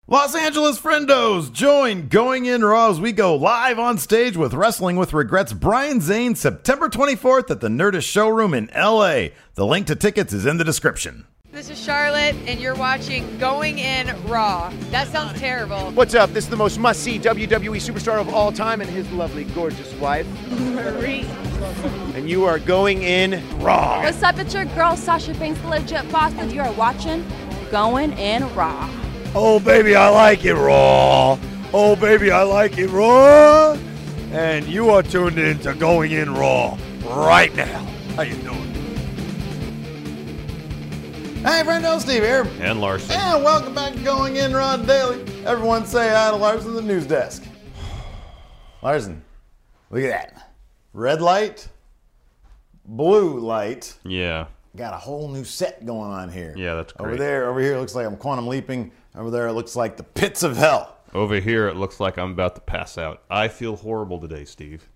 Los Angeles friendos, join Going In Raw as we go live on stage with Wrestling with Regrets Brian Zane September 24th at the Nerdist Showroom in LA. The link to tickets is in the description. This is Charlotte, and you're watching Going In Raw. That sounds terrible. What's up? This is the most must-see WWE superstar of all time and his lovely, gorgeous wife, Marie. and you are going in Raw. What's up? It's your girl, Sasha Banks, the legit boss, and you are watching Going In Raw. Oh, baby, I like it raw. Oh, baby, I like it raw. And you are tuned in to Going In Raw right now. How you doing? Hey, friendo, Steve here. And Larson. And welcome back to Going In Raw Daily. Everyone say hi to Larson, the news desk. Larson, look at that. Red light, blue light. Yeah. Got a whole new set going on here. Yeah, that's great. Over here, it looks like I'm quantum leaping. Over there, it looks like the pits of hell. Over here, it looks like I'm about to pass out. I feel horrible today, Steve.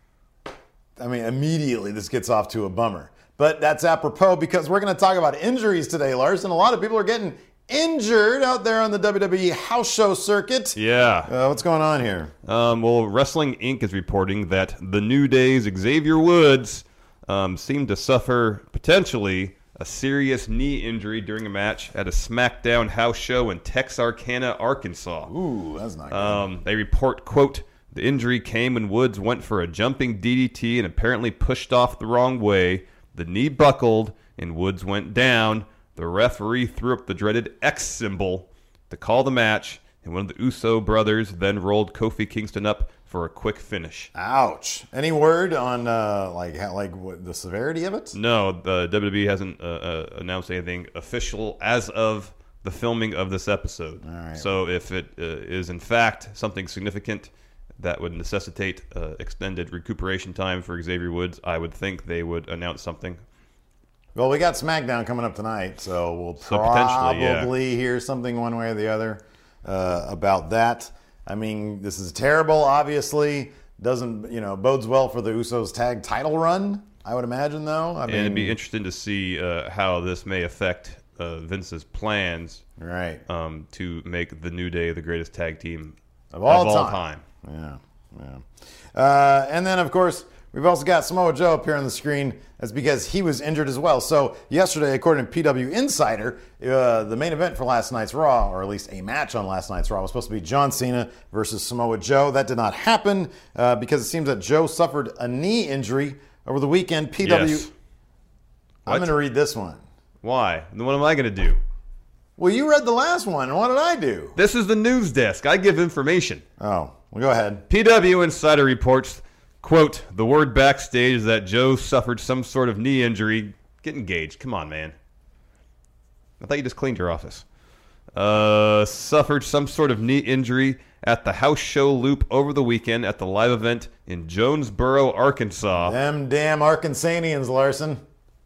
I mean, immediately this gets off to a bummer. But that's apropos because we're going to talk about injuries today, Larson. A lot of people are getting injured out there on the WWE house show circuit. Yeah. What's going on here? Well, Wrestling Inc. is reporting that the New Day's Xavier Woods seemed to suffer, potentially, a serious knee injury during a match at a SmackDown house show in Texarkana, Arkansas. Ooh, that's not good. They report, quote, the injury came when Woods went for a jumping DDT and apparently pushed off the wrong way. The knee buckled and Woods went down. The referee threw up the dreaded X symbol to call the match, and one of the Uso brothers then rolled Kofi Kingston up for a quick finish. Ouch. Any word on what, the severity of it? No, the WWE hasn't announced anything official as of the filming of this episode. All right. So if it is in fact something significant that would necessitate extended recuperation time for Xavier Woods, I would think they would announce something. Well, we got SmackDown coming up tonight, so we'll potentially, probably hear something one way or the other about that. I mean, this is terrible, obviously. Doesn't, bodes well for the Usos tag title run, I would imagine, though. And it'd be interesting to see how this may affect Vince's plans right. To make the New Day the greatest tag team of all time. Yeah. And then, of course, we've also got Samoa Joe up here on the screen. That's because he was injured as well. So yesterday, according to PW Insider, the main event for last night's Raw, or at least a match on last night's Raw, was supposed to be John Cena versus Samoa Joe. That did not happen because it seems that Joe suffered a knee injury over the weekend. PW, Yes. I'm going to read this one. Why? Then what am I going to do? Well, you read the last one, and what did I do? This is the news desk. I give information. Oh, well, go ahead. PW Insider reports, quote, the word backstage is that Joe suffered some sort of knee injury. Get engaged. Come on, man. I thought you just cleaned your office. Suffered some sort of knee injury at the house show loop over the weekend at the live event in Jonesboro, Arkansas. Them damn Arkansanians, Larson.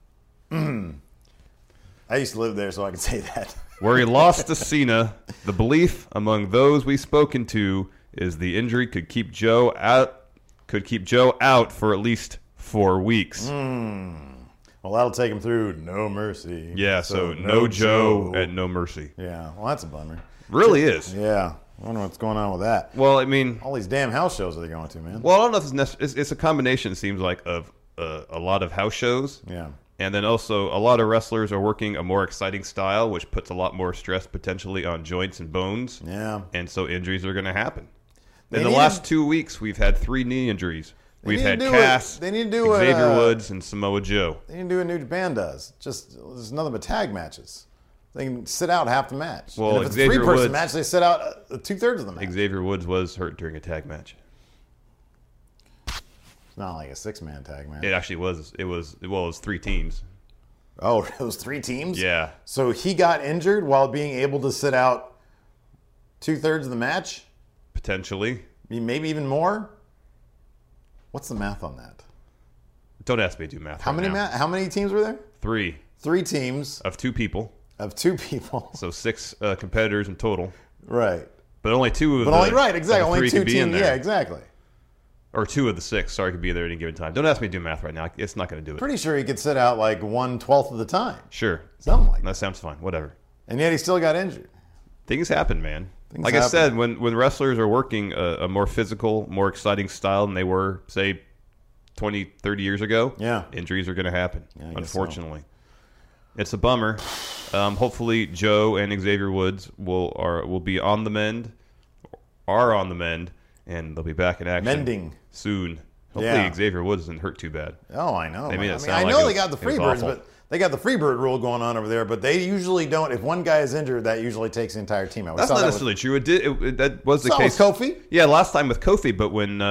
I used to live there, so I can say that. Where he lost to Cena. The belief among those we've spoken to is the injury could keep Joe out for at least 4 weeks. Well, that'll take him through No Mercy. Yeah, so no Joe and No Mercy. Yeah, well, that's a bummer. Really is. Yeah, I wonder what's going on with that. Well, I mean, All these damn house shows are they going to, man? well, I don't know if it's a combination, it seems like, of a lot of house shows. Yeah. And then also a lot of wrestlers are working a more exciting style, which puts a lot more stress potentially on joints and bones. Yeah. And so injuries are going to happen. They In the need last to- 2 weeks, we've had 3 knee injuries. We've need to had do Cass, they need to do what, Xavier Woods, and Samoa Joe. They need to do what New Japan does. Just there's nothing but tag matches. They can sit out half the match. Well, and if it's a Xavier 3-person Woods- match, they sit out 2/3 of the match. Xavier Woods was hurt during a tag match. It's not like a 6-man tag match. It actually was. It was 3 teams. Oh, it was 3 teams? Yeah. So he got injured while being able to sit out 2/3 of the match? Potentially. I mean, maybe even more? What's the math on that? Don't ask me to do math. How right many now. how many teams were there? 3 3 teams of 2 people. of 2 people. So 6 competitors in total. Right. But only 2 of But the only right, exactly. of the Only 3 2 could be in teams. there. Yeah, exactly. Or 2 of the 6, sorry, could be there at any given time. Don't ask me to do math right now. It's not going to do it. Pretty sure he could sit out like 1/12 of the time. Sure. Something like that. That sounds fine. Whatever. And yet he still got injured. Things happen, man. Things I happen. said, when wrestlers are working a more physical, more exciting style than they were, say, 20, 30 years ago, Yeah. injuries are going to happen, I guess unfortunately. It's a bummer. Hopefully, Joe and Xavier Woods will be on the mend, and they'll be back in action Mending. soon. Hopefully, Yeah. Xavier Woods isn't hurt too bad. Oh, I know. They made it I sound like know it they got the was Freebirds, awful. but they got the Freebird rule going on over there. But they usually don't. If one guy is injured, that usually takes the entire team out. We That's saw not that necessarily true. That was the saw it case. with Kofi. Yeah, last time with Kofi, but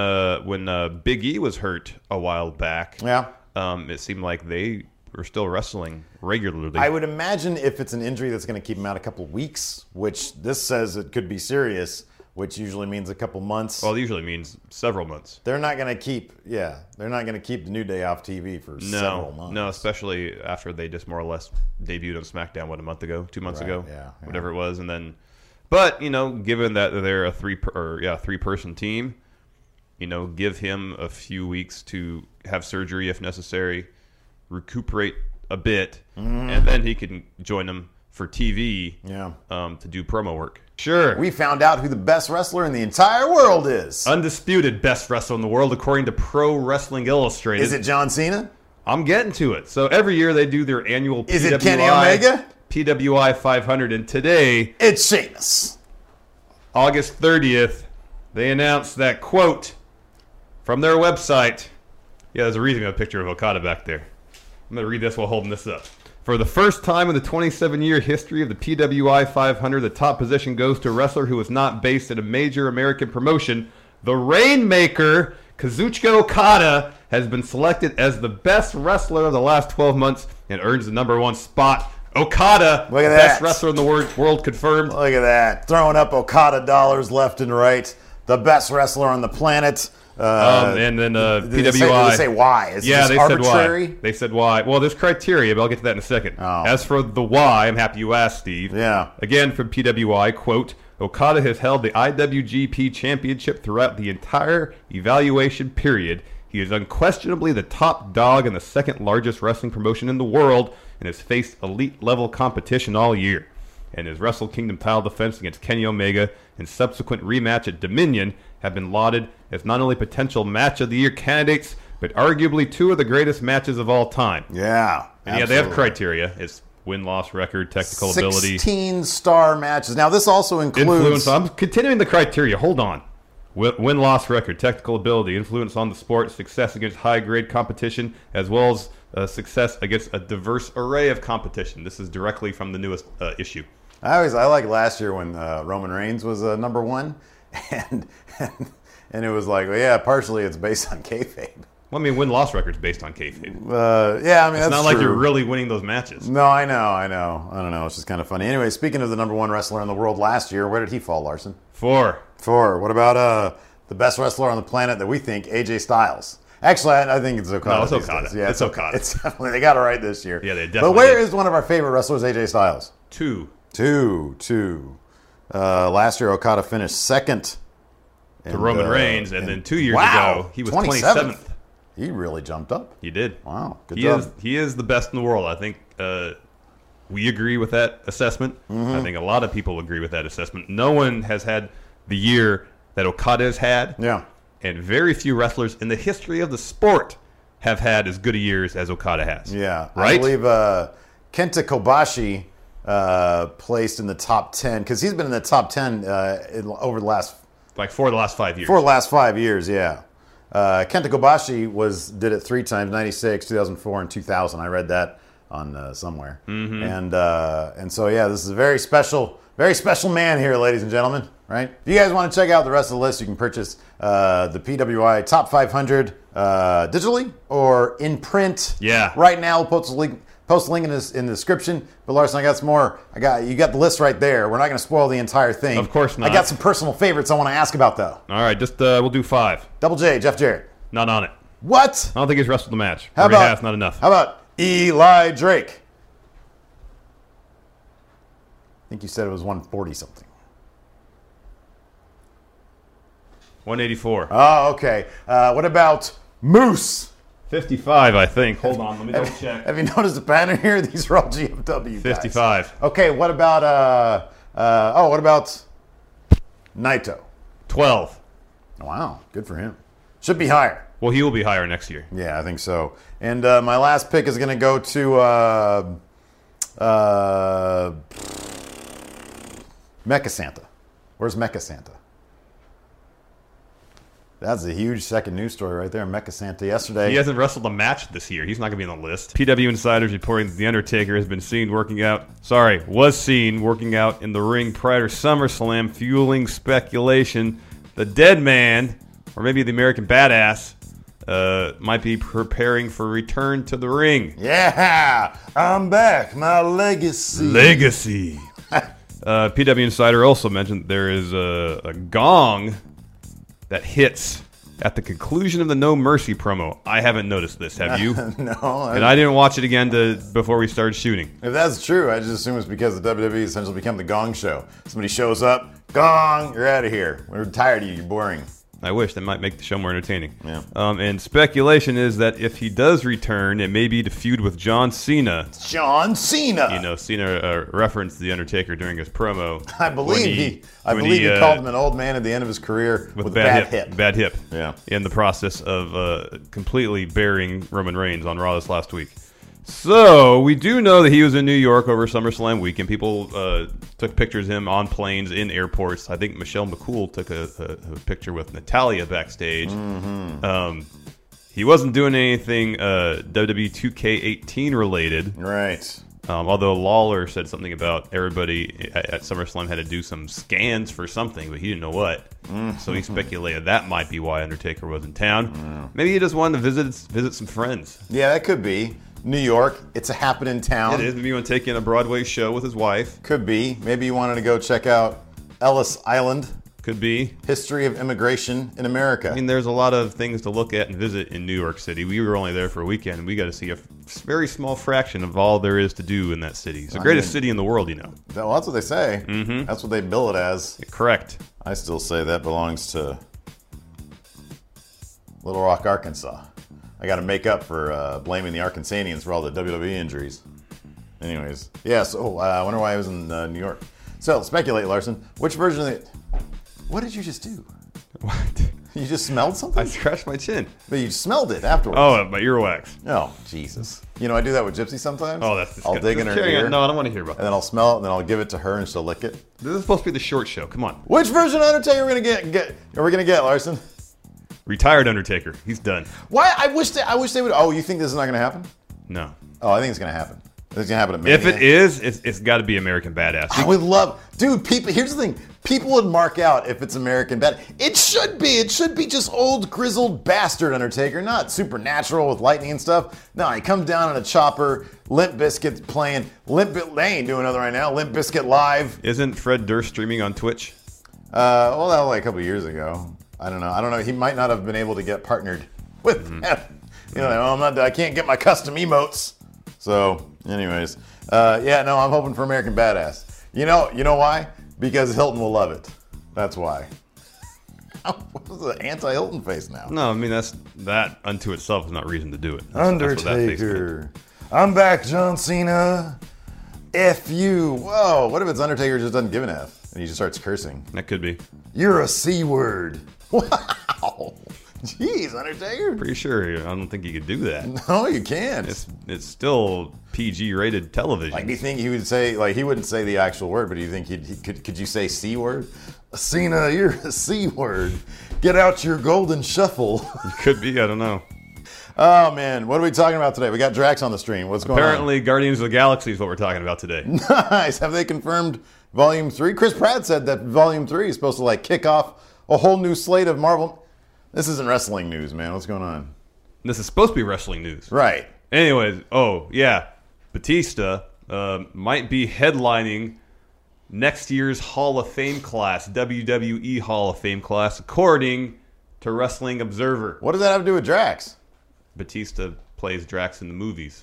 when Big E was hurt a while back, Yeah. it seemed like they were still wrestling regularly. I would imagine if it's an injury that's going to keep him out a couple weeks, which this says it could be serious, which usually means a couple months. Well, it usually means several months. They're not going to keep. Yeah, they're not going to keep the New Day off TV for several months. No, especially after they just more or less debuted on SmackDown 2 months Right, ago, yeah. whatever it was, and then. But given that they're a three-person team, give him a few weeks to have surgery if necessary, recuperate a bit, and then he can join them for TV. Yeah. To do promo work. Sure. We found out who the best wrestler in the entire world is. Undisputed best wrestler in the world, according to Pro Wrestling Illustrated. Is it John Cena? I'm getting to it. So every year they do their annual PWI. Is it Kenny Omega? PWI 500. And today, It's Sheamus. August 30th, they announced that, quote, from their website. Yeah, there's a reason we have a picture of Okada back there. I'm going to read this while holding this up. For the first time in the 27-year history of the PWI 500, the top position goes to a wrestler who is not based at a major American promotion. The Rainmaker, Kazuchika Okada, has been selected as the best wrestler of the last 12 months and earns the #1 spot. Okada, Look at best that. wrestler in the world confirmed. Look at that. Throwing up Okada dollars left and right. The best wrestler on the planet. And then Did they PWI. say why? Is Yeah, this they arbitrary? said why. They said why. Well, there's criteria, but I'll get to that in a second. Oh. As for the why, I'm happy you asked, Steve. Yeah. Again, from PWI, quote, Okada has held the IWGP Championship throughout the entire evaluation period. He is unquestionably the top dog and the second largest wrestling promotion in the world and has faced elite-level competition all year. And his Wrestle Kingdom title defense against Kenny Omega and subsequent rematch at Dominion have been lauded as not only potential match of the year candidates, but arguably two of the greatest matches of all time. Yeah. And yeah, they have absolutely. criteria. It's win-loss record, technical ability. 16-star matches. Now, this also includes... Influence. I'm continuing the criteria. Hold on. Win-loss record, technical ability, influence on the sport, success against high-grade competition, as well as success against a diverse array of competition. This is directly from the newest issue. I like last year when Roman Reigns was #1, and it was like, well, yeah, partially it's based on kayfabe. Well, I mean, win-loss record's based on kayfabe. Yeah, I mean, It's that's not like true. you're really winning those matches. No, I know. I don't know. It's just kind of funny. Anyway, speaking of the #1 wrestler in the world last year, where did he fall, Larson? 4. What about the best wrestler on the planet that we think, AJ Styles? Actually, I think it's Okada. No, it's these Okada. days. Yeah, It's Okada. It's definitely, they got it right this year. Yeah, they But definitely where did. is one of our favorite wrestlers, AJ Styles? 2. Two. Last year, Okada finished second. To Roman Reigns, and then 2 years wow, ago, he was 27th. 27th. He really jumped up. He did. Wow, good he job. He is the best in the world. I think we agree with that assessment. Mm-hmm. I think a lot of people agree with that assessment. No one has had the year that Okada has had. Yeah. And very few wrestlers in the history of the sport have had as good a years as Okada has. Yeah. Right? I believe Kenta Kobashi placed in the top 10, because he's been in the top 10 over the last... Like for the last 5 years. For the last 5 years, yeah. Kenta Kobashi did it 3 times, 96, 2004, and 2000. I read that on somewhere. Mm-hmm. And so, yeah, this is a very special man here, ladies and gentlemen, right? If you guys want to check out the rest of the list, you can purchase the PWI Top 500 digitally or in print. Yeah. Right now, we'll post a link in the description. But Larson, I got some more. You got the list right there. We're not going to spoil the entire thing. Of course not. I got some personal favorites I want to ask about, though. All right, just we'll do 5. Double J, Jeff Jarrett. Not on it. What? I don't think he's wrestled the match. How Or he about has, not enough. How about Eli Drake? I think you said it was 140 something. 184. Oh, okay. What about Moose? 55, I think. Hold on, let me double check. Have you noticed the pattern here? These are all GFW guys. 55. Okay, what about What about Naito? 12. Wow, good for him. Should be higher. Well, he will be higher next year. Yeah, I think so. And my last pick is going to go to Mecha Santa. Where's Mecha Santa? That's a huge second news story right there. Mecha Santa yesterday. He hasn't wrestled a match this year. He's not going to be on the list. PW Insiders reporting that The Undertaker has been seen working out. Was seen working out in the ring prior to SummerSlam, fueling speculation. The Dead Man, or maybe the American Badass, might be preparing for return to the ring. Yeah, I'm back. My legacy. PW Insider also mentioned there is a gong that hits at the conclusion of the No Mercy promo. I haven't noticed this. Have you? No. And I didn't watch it again before we started shooting. If that's true, I just assume it's because the WWE essentially become the Gong Show. Somebody shows up, gong, you're out of here. We're tired of you. You're boring. I wish that might make the show more entertaining. Yeah. And speculation is that if he does return, it may be to feud with John Cena. John Cena. You know, Cena referenced The Undertaker during his promo. I believe he called him an old man at the end of his career with a bad hip. Bad hip. Yeah. In the process of completely burying Roman Reigns on Raw this last week. So, we do know that he was in New York over SummerSlam weekend. People took pictures of him on planes, in airports. I think Michelle McCool took a picture with Natalya backstage. Mm-hmm. He wasn't doing anything WWE 2K18 related. Right. Although Lawler said something about everybody at SummerSlam had to do some scans for something, but he didn't know what. Mm-hmm. So he speculated that might be why Undertaker was in town. Mm. Maybe he just wanted to visit some friends. Yeah, that could be. New York, it's a happening town. It is. Maybe you want to take in a Broadway show with his wife. Could be. Maybe you wanted to go check out Ellis Island. Could be. History of immigration in America. I mean, there's a lot of things to look at and visit in New York City. We were only there for a weekend, and we got to see a very small fraction of all there is to do in that city. It's the greatest city in the world, you know. Well, that's what they say. Mm-hmm. That's what they bill it as. Correct. I still say that belongs to Little Rock, Arkansas. I got to make up for blaming the Arkansanians for all the WWE injuries. Anyways, yeah, so I wonder why I was in New York. So, speculate, Larson. Which version of the... What did you just do? What? You just smelled something? I scratched my chin. But you smelled it afterwards. Oh, my earwax. Oh, Jesus. You know, I do that with Gypsy sometimes. Oh, that's disgusting. I'll dig in her ear. No, I don't want to hear about that. And then I'll smell it, and then I'll give it to her, and she'll lick it. This is supposed to be the short show. Come on. Which version of Undertaker are we going to get, Larson? Retired Undertaker. He's done. Why? I wish they would. Oh, you think this is not going to happen? No. Oh, I think it's going to happen. It's going to happen at Mania. If it is, it's got to be American Badass. I would love, dude. People. Here's the thing. People would mark out if it's American Badass. It should be. It should be just old grizzled bastard Undertaker, not supernatural with lightning and stuff. No, he comes down in a chopper. Limp Bizkit's playing. They ain't doing nothing right now. Limp Bizkit live. Isn't Fred Durst streaming on Twitch? Well, that was like a couple years ago. I don't know. He might not have been able to get partnered with him. You know, I can't get my custom emotes. So, anyways, I'm hoping for American Badass. You know why? Because Hilton will love it. That's why. What was the anti-Hilton face now? No, I mean that unto itself is not reason to do it. Undertaker. I'm back, John Cena. F you. Whoa, what if it's Undertaker just doesn't give an F and he just starts cursing? That could be. You're a C word. Wow. Jeez, Undertaker. Pretty sure. I don't think you could do that. No, you can't. It's still PG rated television. Like, do you think he would say, like, he wouldn't say the actual word, but do you think could you say C word? Cena, you're a C word. Get out your golden shuffle. It could be. I don't know. Oh, man. What are we talking about today? We got Drax on the stream. What's going on? Apparently, Guardians of the Galaxy is what we're talking about today. Nice. Have they confirmed Volume 3? Chris Pratt said that Volume 3 is supposed to, like, kick off a whole new slate of Marvel. This isn't wrestling news, man. What's going on? This is supposed to be wrestling news. Right. Anyways, Batista might be headlining next year's Hall of Fame class, WWE Hall of Fame class, according to Wrestling Observer. What does that have to do with Drax? Batista plays Drax in the movies.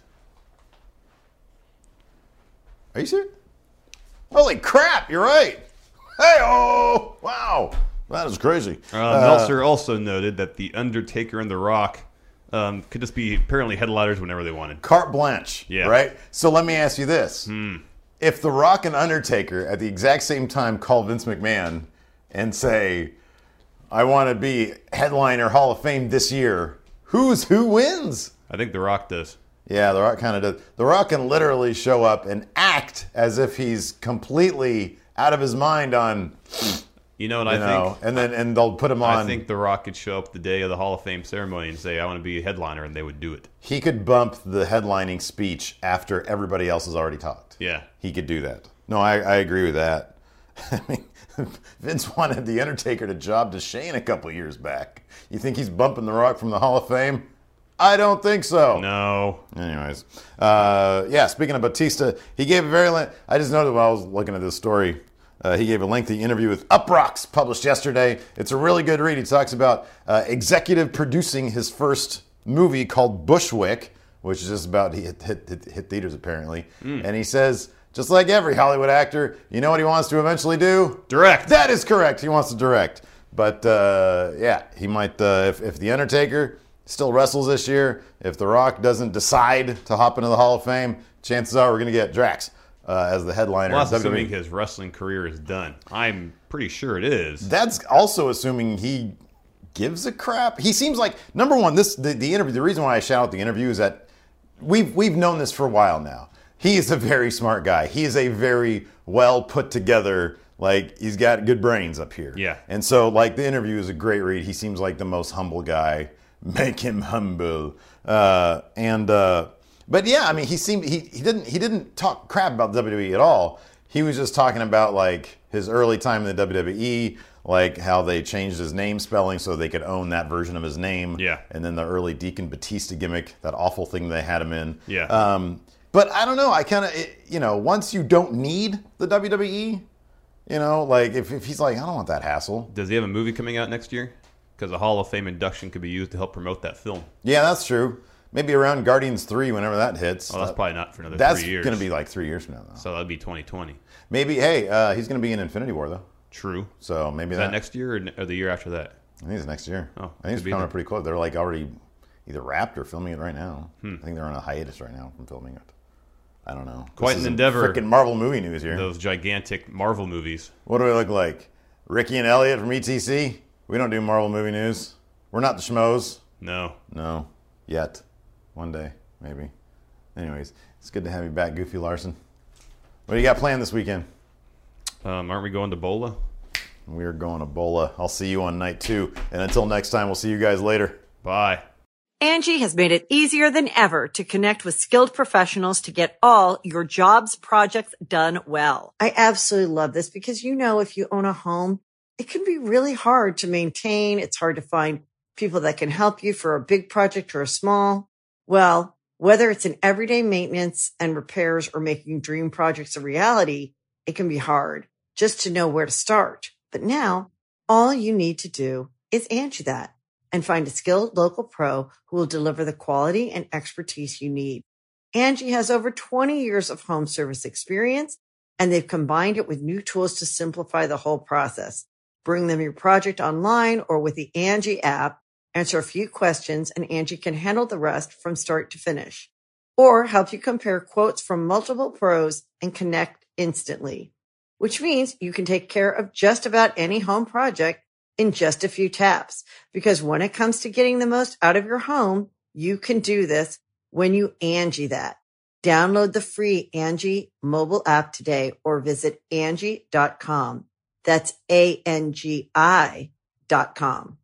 Are you serious? Holy crap, you're right. Hey-oh! Wow. That is crazy. Meltzer also noted that The Undertaker and The Rock could just be apparently headliners whenever they wanted. Carte blanche, yeah. Right? So let me ask you this. if The Rock and Undertaker at the exact same time call Vince McMahon and say, I want to be headliner Hall of Fame this year, who wins? I think The Rock does. Yeah, The Rock kind of does. The Rock can literally show up and act as if he's completely out of his mind on, You know what I think? and they'll put him on. I think The Rock could show up the day of the Hall of Fame ceremony and say, I want to be a headliner, and they would do it. He could bump the headlining speech after everybody else has already talked. Yeah. He could do that. No, I agree with that. I mean, Vince wanted The Undertaker to job to Shane a couple years back. You think he's bumping The Rock from the Hall of Fame? I don't think so. No. Anyways, speaking of Batista, he gave a I just noticed while I was looking at this story, he gave a lengthy interview with Uproxx, published yesterday. It's a really good read. He talks about executive producing his first movie called Bushwick, which is just about hit theaters apparently. And he says, just like every Hollywood actor, you know what he wants to eventually do? Direct. That is correct. He wants to direct. But he might, if The Undertaker still wrestles this year, if The Rock doesn't decide to hop into the Hall of Fame, chances are we're going to get Drax as the headliner. Well, that's assuming his wrestling career is done. I'm pretty sure it is. That's also assuming he gives a crap. He seems like, number one, the interview. The reason why I shout out the interview is that we've known this for a while now. He is a very smart guy. He is a very well put together. Like, he's got good brains up here. Yeah. And so, like, the interview is a great read. He seems like the most humble guy. Make him humble. But yeah, I mean, he didn't talk crap about WWE at all. He was just talking about like his early time in the WWE, like how they changed his name spelling so they could own that version of his name. Yeah. And then the early Deacon Batista gimmick, that awful thing they had him in. Yeah. But I don't know. I kind of, once you don't need the WWE, like if he's like, I don't want that hassle. Does he have a movie coming out next year? Because a Hall of Fame induction could be used to help promote that film. Yeah, that's true. Maybe around Guardians 3, whenever that hits. Oh, that's probably not for another 3 years. That's going to be like 3 years from now, though. So that'd be 2020. Maybe, he's going to be in Infinity War, though. True. So maybe is that next year or the year after that? I think it's next year. Oh, I think it's coming up pretty close. They're like already either wrapped or filming it right now. I think they're on a hiatus right now from filming it. I don't know. Quite an endeavor. Freaking Marvel movie news here. Those gigantic Marvel movies. What do we look like? Ricky and Elliot from ETC? We don't do Marvel movie news. We're not the schmoes. No. Yet. One day, maybe. Anyways, it's good to have you back, Goofy Larson. What do you got planned this weekend? Aren't we going to Bola? We're going to Bola. I'll see you on night 2. And until next time, we'll see you guys later. Bye. Angie has made it easier than ever to connect with skilled professionals to get all your jobs projects done well. I absolutely love this because, if you own a home, it can be really hard to maintain. It's hard to find people that can help you for a big project or a small. Well, whether it's in everyday maintenance and repairs or making dream projects a reality, it can be hard just to know where to start. But now, all you need to do is Angie that and find a skilled local pro who will deliver the quality and expertise you need. Angie has over 20 years of home service experience, and they've combined it with new tools to simplify the whole process. Bring them your project online or with the Angie app. Answer a few questions, and Angie can handle the rest from start to finish. Or help you compare quotes from multiple pros and connect instantly. Which means you can take care of just about any home project in just a few taps. Because when it comes to getting the most out of your home, you can do this when you Angie that. Download the free Angie mobile app today or visit Angie.com. That's ANGI.com.